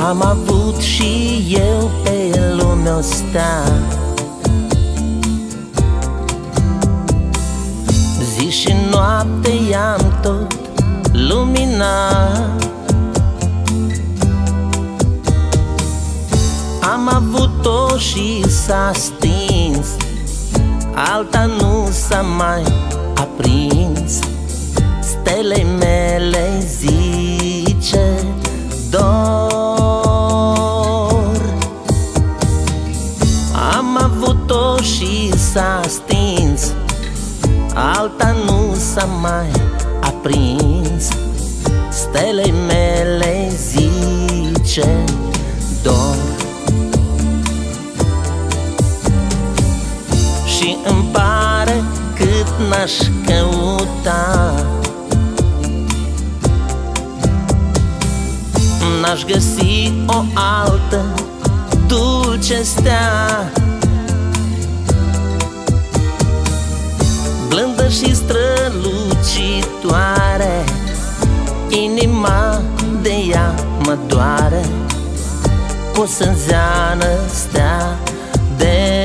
Am avut și eu pe lumea asta zi și noapte i-am tot luminat. Am avut-o și s-a stins, alta nu s-a mai aprins. Stelei mele zice dor. Am avut-o și s-a stins, alta nu s-a mai aprins. Stelei mele zice dor. Și îmi pare cât n-aș căuta, n-aș găsi o altă dulce stea, blândă și strălucitoare. Inima de ea mă doare, cu sânzeană stea de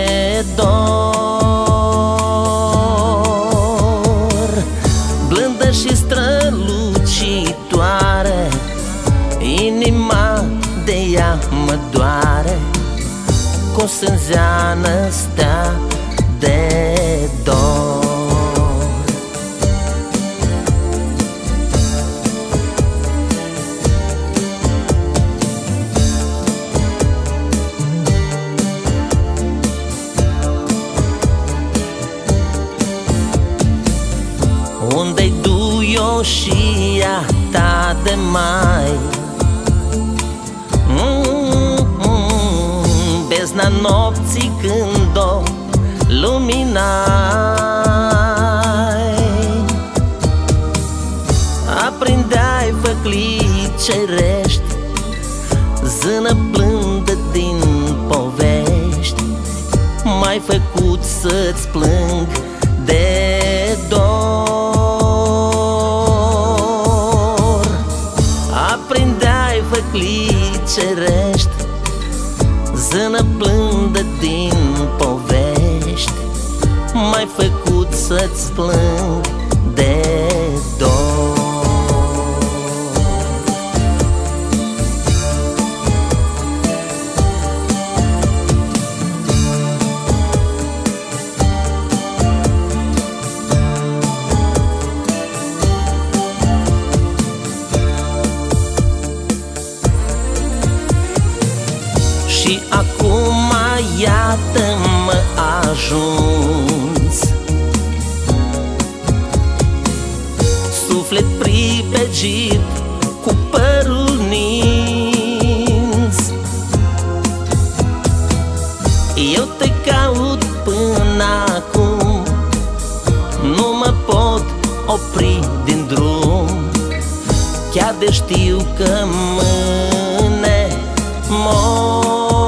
dor. Blândă și strălucitoare, inima de ea mă doare, cu sânzeană stea de dor. Unde-i du-o și ea ta de mai? Bezna nopții când o luminai, aprindeai făclii cerești, zână blândă din povești. M-ai făcut să-ți plâng de dor. Aprindeai făclii cerești, zână blândă din povești. M-ai făcut să-ți plâng de dor. Și acum iată-mă ajuns, suflet pripegit cu părul nins. Eu te caut până acum, nu mă pot opri din drum, chiar de știu că mâine mor.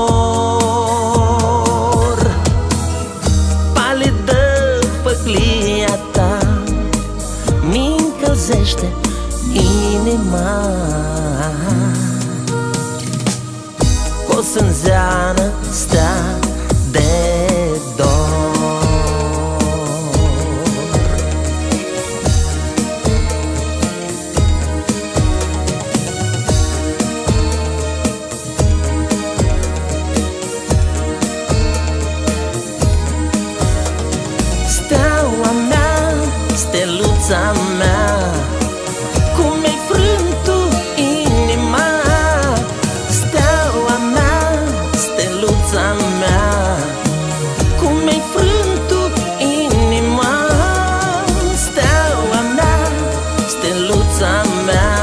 Făclia ta mi-încălzește inima, cu o sânzeană stea de dor. Steaua mea, steluța mea, cum mi-ai frânt tu inima. Steaua mea, steluța mea, cum mi-ai frânt tu inima. Steaua mea, steluța mea,